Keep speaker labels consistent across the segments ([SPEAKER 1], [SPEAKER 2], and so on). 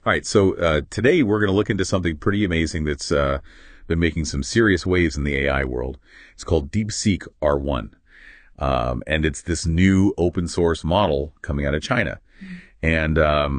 [SPEAKER 1] All right, so today we're going to look into something pretty amazing that's been making some serious waves in the AI world. It's called DeepSeek R1. And it's this new open source model coming out of China. And,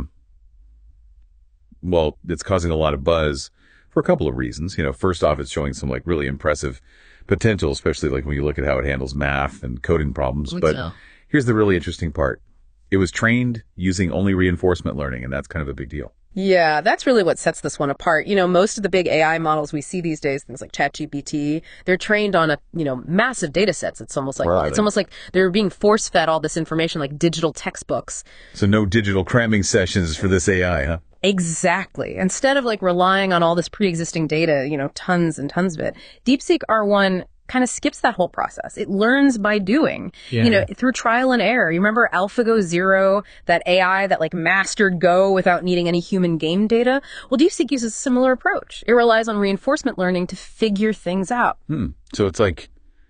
[SPEAKER 1] well, it's causing a lot of buzz for a couple of reasons. You know, first off, it's showing some like really impressive potential, especially like when you look at how it handles math and coding problems. But here's the really interesting part. It was trained using only reinforcement learning, and that's kind of a big deal.
[SPEAKER 2] Yeah, that's really what sets this one apart. You know, most of the big AI models we see these days, things like ChatGPT, they're trained on massive data sets. It's almost like they're being force fed all this information like digital textbooks.
[SPEAKER 1] So no digital cramming sessions for this AI, huh?
[SPEAKER 2] Exactly. Instead of like relying on all this pre-existing data, tons and tons of it, DeepSeek R1 kind of skips that whole process. It learns by doing, through trial and error. You remember AlphaGo Zero, that AI that like mastered Go without needing any human game data? Well, DeepSeek uses a similar approach. It relies on reinforcement learning to figure things out.
[SPEAKER 1] So it's like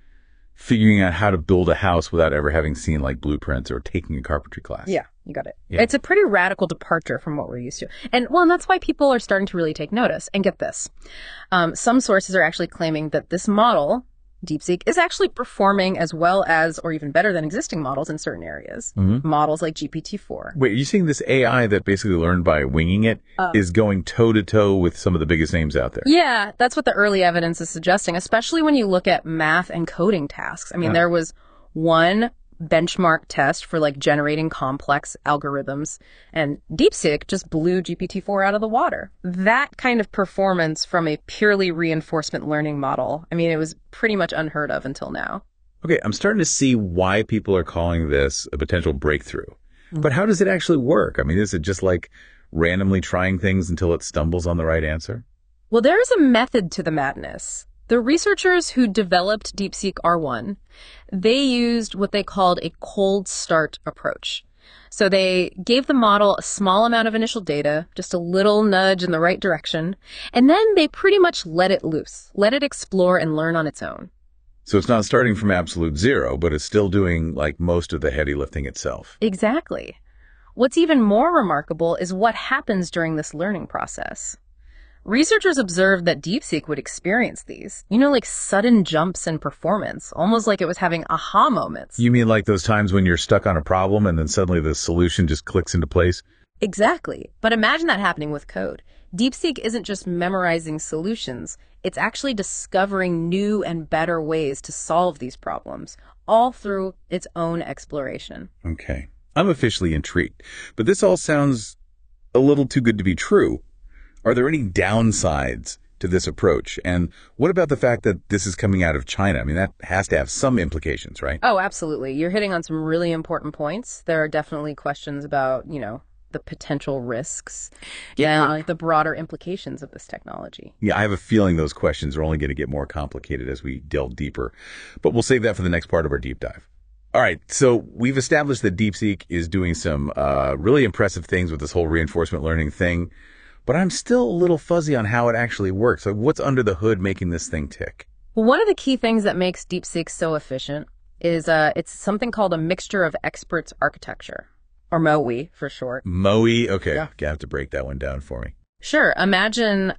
[SPEAKER 1] figuring out how to build a house without ever having seen like blueprints or taking a carpentry class.
[SPEAKER 2] Yeah, you got it.
[SPEAKER 1] Yeah.
[SPEAKER 2] It's a pretty radical departure from what we're used to. And that's why people are starting to really take notice. And get this. Some sources are actually claiming that this model, DeepSeek, is actually performing as well as or even better than existing models in certain areas. Models like GPT-4.
[SPEAKER 1] Wait, are you saying this AI that basically learned by winging it is going toe-to-toe with some of the biggest names out there?
[SPEAKER 2] Yeah, that's what the early evidence is suggesting, especially when you look at math and coding tasks. I mean, there was one benchmark test for like generating complex algorithms, and DeepSeek just blew GPT-4 out of the water. That kind of performance from a purely reinforcement learning model, I mean, it was pretty much unheard of until now.
[SPEAKER 1] Okay, I'm starting to see why people are calling this a potential breakthrough. But how does it actually work? I mean, is it just like randomly trying things until it stumbles on the right answer?
[SPEAKER 2] Well, there is a method to the madness. The researchers who developed DeepSeek R1, they used what they called a cold start approach. So they gave the model a small amount of initial data, just a little nudge in the right direction, and then they pretty much let it loose, let it explore and learn on its own.
[SPEAKER 1] So it's not starting from absolute zero, but it's still doing like most of the heavy lifting itself.
[SPEAKER 2] Exactly. What's even more remarkable is what happens during this learning process. Researchers observed that DeepSeek would experience these, like sudden jumps in performance, almost like it was having aha moments.
[SPEAKER 1] You mean like those times when you're stuck on a problem and then suddenly the solution just clicks into place?
[SPEAKER 2] Exactly. But imagine that happening with code. DeepSeek isn't just memorizing solutions. It's actually discovering new and better ways to solve these problems, all through its own exploration.
[SPEAKER 1] Okay. I'm officially intrigued, but this all sounds a little too good to be true. Are there any downsides to this approach? And what about the fact that this is coming out of China? I mean, that has to have some implications, right?
[SPEAKER 2] Oh, absolutely. You're hitting on some really important points. There are definitely questions about, the potential risks and the broader implications of this technology.
[SPEAKER 1] Yeah, I have a feeling those questions are only going to get more complicated as we delve deeper. But we'll save that for the next part of our deep dive. All right, so we've established that DeepSeek is doing some really impressive things with this whole reinforcement learning thing. But I'm still a little fuzzy on how it actually works. Like, what's under the hood making this thing tick?
[SPEAKER 2] Well, one of the key things that makes DeepSeek so efficient is it's something called a mixture of experts architecture, or MOE for short.
[SPEAKER 1] MOE? Okay, yeah. You have to break that one down for me.
[SPEAKER 2] Sure. Imagine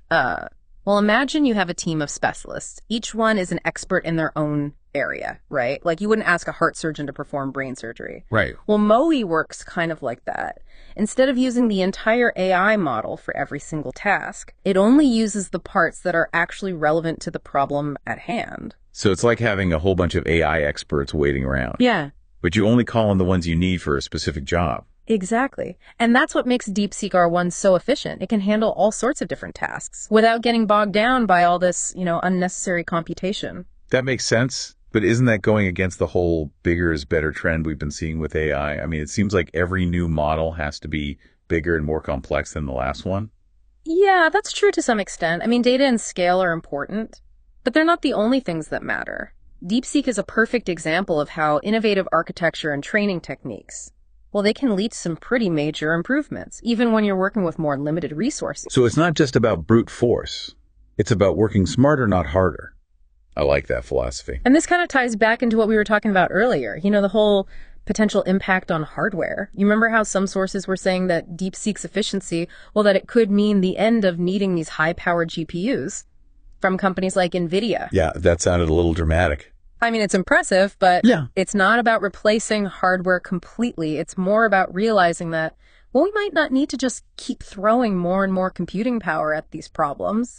[SPEAKER 2] you have a team of specialists. Each one is an expert in their own area, right? Like you wouldn't ask a heart surgeon to perform brain surgery.
[SPEAKER 1] Right.
[SPEAKER 2] Well, MOE works kind of like that. Instead of using the entire AI model for every single task, it only uses the parts that are actually relevant to the problem at hand.
[SPEAKER 1] So it's like having a whole bunch of AI experts waiting around.
[SPEAKER 2] Yeah.
[SPEAKER 1] But you only call on the ones you need for a specific job.
[SPEAKER 2] Exactly. And that's what makes DeepSeek R1 so efficient. It can handle all sorts of different tasks without getting bogged down by all this, unnecessary computation.
[SPEAKER 1] That makes sense. But isn't that going against the whole bigger is better trend we've been seeing with AI? I mean, it seems like every new model has to be bigger and more complex than the last one.
[SPEAKER 2] Yeah, that's true to some extent. I mean, data and scale are important, but they're not the only things that matter. DeepSeek is a perfect example of how innovative architecture and training techniques, well, they can lead to some pretty major improvements, even when you're working with more limited resources.
[SPEAKER 1] So it's not just about brute force. It's about working smarter, not harder. I like that philosophy.
[SPEAKER 2] And this kind of ties back into what we were talking about earlier. The whole potential impact on hardware. You remember how some sources were saying that DeepSeek's efficiency, well, that it could mean the end of needing these high-powered GPUs from companies like NVIDIA.
[SPEAKER 1] Yeah, that sounded a little dramatic.
[SPEAKER 2] I mean, it's impressive, but
[SPEAKER 1] Yeah.
[SPEAKER 2] It's not about replacing hardware completely. It's more about realizing that, well, we might not need to just keep throwing more and more computing power at these problems,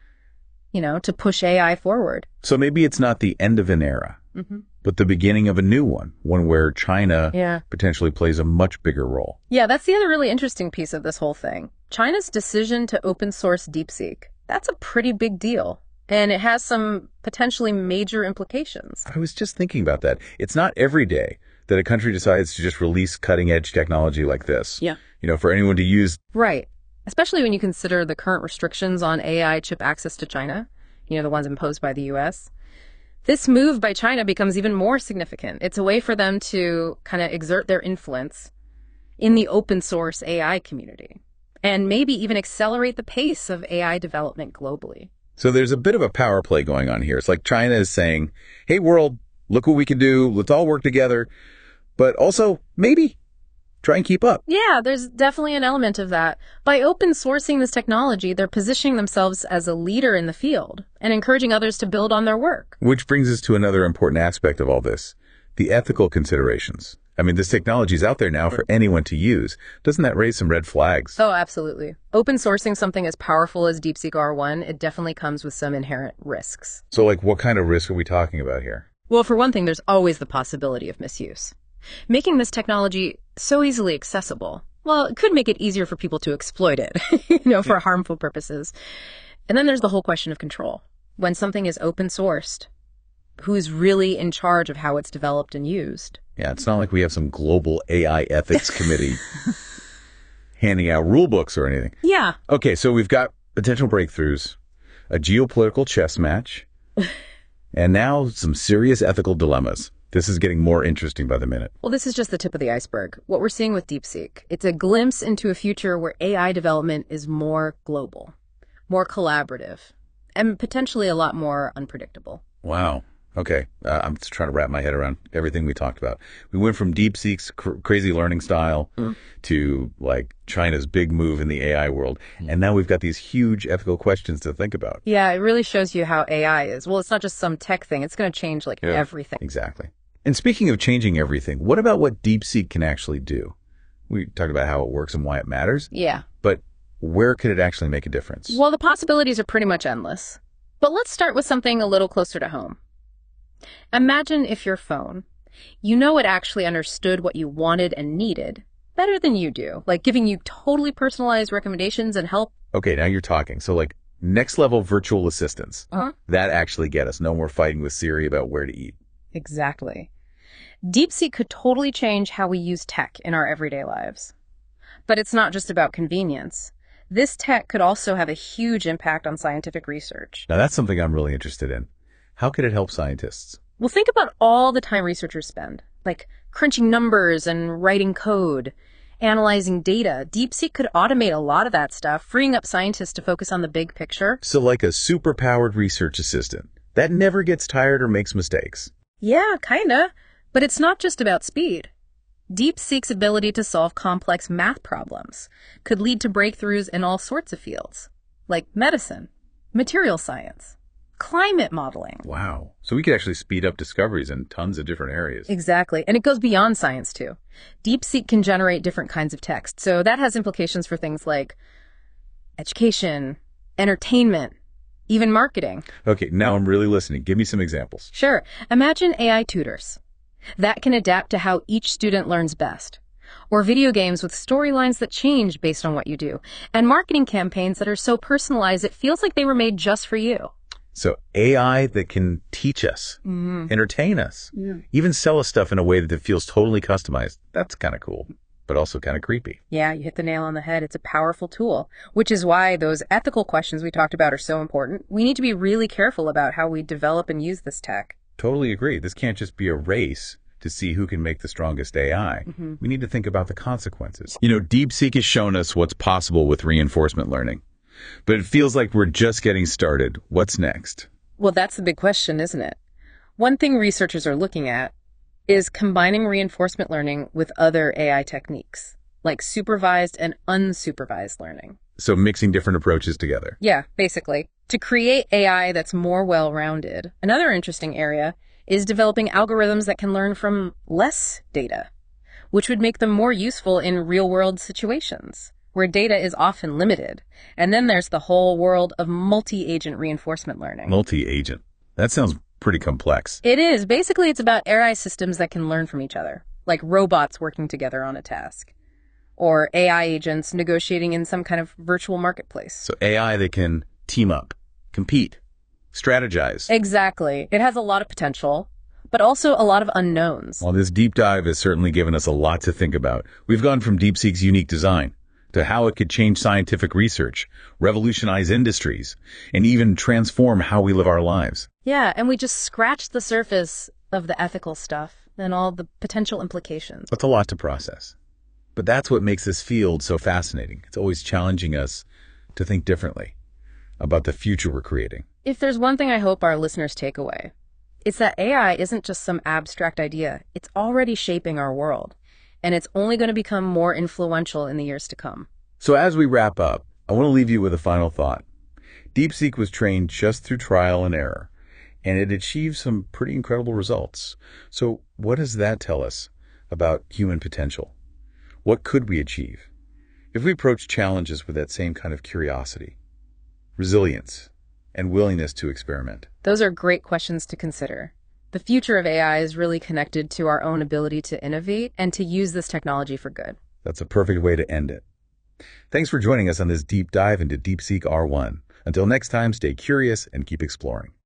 [SPEAKER 2] to push AI forward.
[SPEAKER 1] So maybe it's not the end of an era, but the beginning of a new one where China potentially plays a much bigger role.
[SPEAKER 2] Yeah, that's the other really interesting piece of this whole thing. China's decision to open source DeepSeek, that's a pretty big deal. And it has some potentially major implications.
[SPEAKER 1] I was just thinking about that. It's not every day that a country decides to just release cutting-edge technology like this.
[SPEAKER 2] Yeah.
[SPEAKER 1] For anyone to use.
[SPEAKER 2] Right. Especially when you consider the current restrictions on AI chip access to China, the ones imposed by the U.S. This move by China becomes even more significant. It's a way for them to kind of exert their influence in the open source AI community and maybe even accelerate the pace of AI development globally.
[SPEAKER 1] So there's a bit of a power play going on here. It's like China is saying, hey, world, look what we can do. Let's all work together. But also, maybe try and keep up.
[SPEAKER 2] Yeah, there's definitely an element of that. By open sourcing this technology, they're positioning themselves as a leader in the field and encouraging others to build on their work.
[SPEAKER 1] Which brings us to another important aspect of all this, the ethical considerations. I mean, this technology is out there now for anyone to use. Doesn't that raise some red flags?
[SPEAKER 2] Oh, absolutely. Open sourcing something as powerful as DeepSeek R1, it definitely comes with some inherent risks.
[SPEAKER 1] So, what kind of risk are we talking about here?
[SPEAKER 2] Well, for one thing, there's always the possibility of misuse. Making this technology so easily accessible, well, it could make it easier for people to exploit it, for harmful purposes. And then there's the whole question of control. When something is open sourced, who's really in charge of how it's developed and used?
[SPEAKER 1] Yeah, it's not like we have some global AI ethics committee handing out rule books or anything.
[SPEAKER 2] Yeah.
[SPEAKER 1] Okay, so we've got potential breakthroughs, a geopolitical chess match, and now some serious ethical dilemmas. This is getting more interesting by the minute.
[SPEAKER 2] Well, this is just the tip of the iceberg. What we're seeing with DeepSeek, it's a glimpse into a future where AI development is more global, more collaborative, and potentially a lot more unpredictable.
[SPEAKER 1] Wow. Okay. I'm just trying to wrap my head around everything we talked about. We went from DeepSeek's crazy learning style to China's big move in the AI world. And now we've got these huge ethical questions to think about.
[SPEAKER 2] Yeah, it really shows you how AI is. Well, it's not just some tech thing. It's going to change everything.
[SPEAKER 1] Exactly. And speaking of changing everything, what about what DeepSeek can actually do? We talked about how it works and why it matters.
[SPEAKER 2] Yeah.
[SPEAKER 1] But where could it actually make a difference?
[SPEAKER 2] Well, the possibilities are pretty much endless. But let's start with something a little closer to home. Imagine if your phone, it actually understood what you wanted and needed better than you do, like giving you totally personalized recommendations and help.
[SPEAKER 1] Okay, now you're talking. So next level virtual assistants. That actually get us. No more fighting with Siri about where to eat.
[SPEAKER 2] Exactly. DeepSeek could totally change how we use tech in our everyday lives. But it's not just about convenience. This tech could also have a huge impact on scientific research.
[SPEAKER 1] Now that's something I'm really interested in. How could it help scientists?
[SPEAKER 2] Well, think about all the time researchers spend, like crunching numbers and writing code, analyzing data. DeepSeek could automate a lot of that stuff, freeing up scientists to focus on the big picture.
[SPEAKER 1] So like a super-powered research assistant that never gets tired or makes mistakes.
[SPEAKER 2] Yeah, kinda. But it's not just about speed. DeepSeek's ability to solve complex math problems could lead to breakthroughs in all sorts of fields, like medicine, material science, climate modeling.
[SPEAKER 1] Wow. So we could actually speed up discoveries in tons of different areas.
[SPEAKER 2] Exactly. And it goes beyond science, too. DeepSeek can generate different kinds of text. So that has implications for things like education, entertainment, even marketing.
[SPEAKER 1] Okay, now I'm really listening. Give me some examples.
[SPEAKER 2] Sure. Imagine AI tutors that can adapt to how each student learns best. Or video games with storylines that change based on what you do. And marketing campaigns that are so personalized it feels like they were made just for you.
[SPEAKER 1] So AI that can teach us, entertain us, even sell us stuff in a way that feels totally customized. That's kind of cool, but also kind of creepy.
[SPEAKER 2] Yeah, you hit the nail on the head. It's a powerful tool, which is why those ethical questions we talked about are so important. We need to be really careful about how we develop and use this tech.
[SPEAKER 1] Totally agree. This can't just be a race to see who can make the strongest AI. We need to think about the consequences. DeepSeek has shown us what's possible with reinforcement learning. But it feels like we're just getting started. What's next?
[SPEAKER 2] Well, that's the big question, isn't it? One thing researchers are looking at is combining reinforcement learning with other AI techniques, like supervised and unsupervised learning.
[SPEAKER 1] So mixing different approaches together.
[SPEAKER 2] Yeah, basically. To create AI that's more well-rounded. Another interesting area is developing algorithms that can learn from less data, which would make them more useful in real-world situations, where data is often limited. And then there's the whole world of multi-agent reinforcement learning.
[SPEAKER 1] Multi-agent. That sounds pretty complex.
[SPEAKER 2] It is. Basically, it's about AI systems that can learn from each other, like robots working together on a task, or AI agents negotiating in some kind of virtual marketplace.
[SPEAKER 1] So AI that can team up, compete, strategize.
[SPEAKER 2] Exactly. It has a lot of potential, but also a lot of unknowns.
[SPEAKER 1] Well, this deep dive has certainly given us a lot to think about. We've gone from DeepSeek's unique design to how it could change scientific research, revolutionize industries, and even transform how we live our lives.
[SPEAKER 2] Yeah, and we just scratched the surface of the ethical stuff and all the potential implications.
[SPEAKER 1] That's a lot to process. But that's what makes this field so fascinating. It's always challenging us to think differently about the future we're creating.
[SPEAKER 2] If there's one thing I hope our listeners take away, it's that AI isn't just some abstract idea. It's already shaping our world, and it's only going to become more influential in the years to come.
[SPEAKER 1] So as we wrap up, I want to leave you with a final thought. DeepSeek was trained just through trial and error, and it achieved some pretty incredible results. So what does that tell us about human potential? What could we achieve if we approach challenges with that same kind of curiosity, resilience, and willingness to experiment?
[SPEAKER 2] Those are great questions to consider. The future of AI is really connected to our own ability to innovate and to use this technology for good.
[SPEAKER 1] That's a perfect way to end it. Thanks for joining us on this deep dive into DeepSeek R1. Until next time, stay curious and keep exploring.